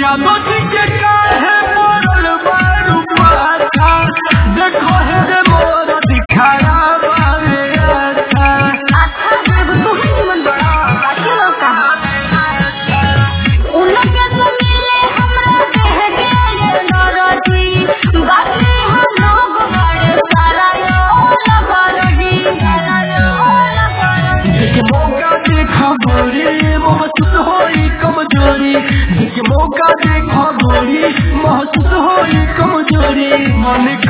यादों के काहे मोरल बारू पाछा देखो है रे मोर दिखाया बारे अच्छा एगो तू ही निमन बड़ा बाकी लोग कहाँ उनके तो मिले हमरा देह के नरजी बाकी हम लोग बड़े सारा यो लगरजी जिसके मौका देखा गोरी महसूस होई कमजोरी जिसके मौका देखा गोरी महसूस होई कमजोरी मन